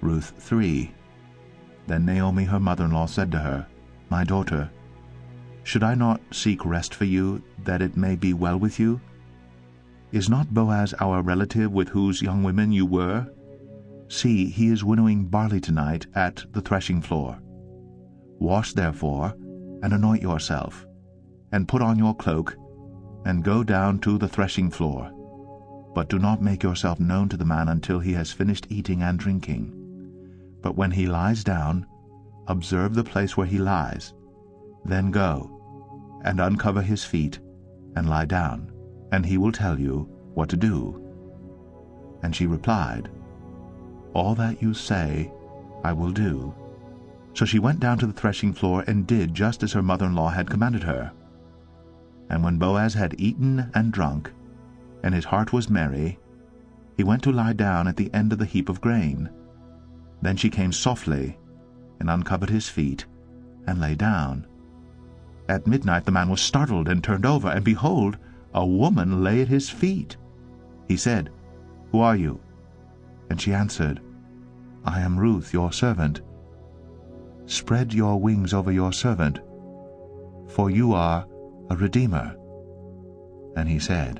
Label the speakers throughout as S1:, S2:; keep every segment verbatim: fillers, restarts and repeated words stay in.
S1: Ruth three. Then Naomi her mother-in-law said to her, My daughter, should I not seek rest for you, that it may be well with you? Is not Boaz our relative with whose young women you were? See, he is winnowing barley tonight at the threshing floor. Wash therefore, and anoint yourself, and put on your cloak, and go down to the threshing floor. But do not make yourself known to the man until he has finished eating and drinking. But when he lies down, observe the place where he lies. Then go, and uncover his feet, and lie down, and he will tell you what to do. And she replied, All that you say I will do. So she went down to the threshing floor and did just as her mother-in-law had commanded her. And when Boaz had eaten and drunk, and his heart was merry, he went to lie down at the end of the heap of grain. Then she came softly, and uncovered his feet, and lay down. At midnight the man was startled, and turned over, and behold, a woman lay at his feet. He said, Who are you? And she answered, I am Ruth, your servant. Spread your wings over your servant, for you are a redeemer. And he said,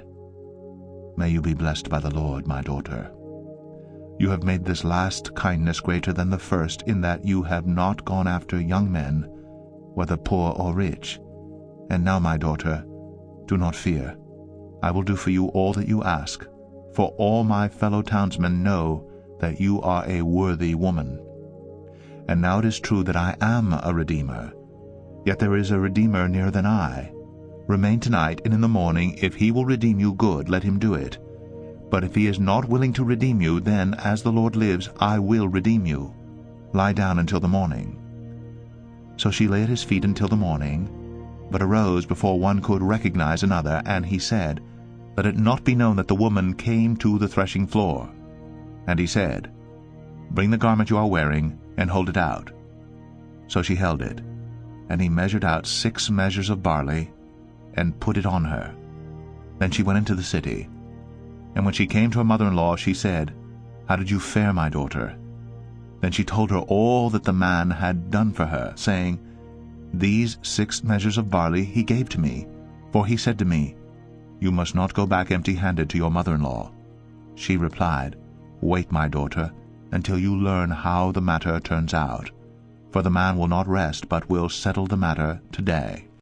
S1: May you be blessed by the Lord, my daughter. You have made this last kindness greater than the first, in that you have not gone after young men, whether poor or rich. And now, my daughter, do not fear. I will do for you all that you ask, for all my fellow townsmen know that you are a worthy woman. And now it is true that I am a redeemer, yet there is a redeemer nearer than I. Remain tonight, and in the morning, if he will redeem you, good, let him do it. But if he is not willing to redeem you, then, as the Lord lives, I will redeem you. Lie down until the morning. So she lay at his feet until the morning, but arose before one could recognize another, and he said, Let it not be known that the woman came to the threshing floor. And he said, Bring the garment you are wearing, and hold it out. So she held it, and he measured out six measures of barley, and put it on her. Then she went into the city. And when she came to her mother-in-law, she said, How did you fare, my daughter? Then she told her all that the man had done for her, saying, These six measures of barley he gave to me, for he said to me, You must not go back empty-handed to your mother-in-law. She replied, Wait, my daughter, until you learn how the matter turns out. For the man will not rest, but will settle the matter today.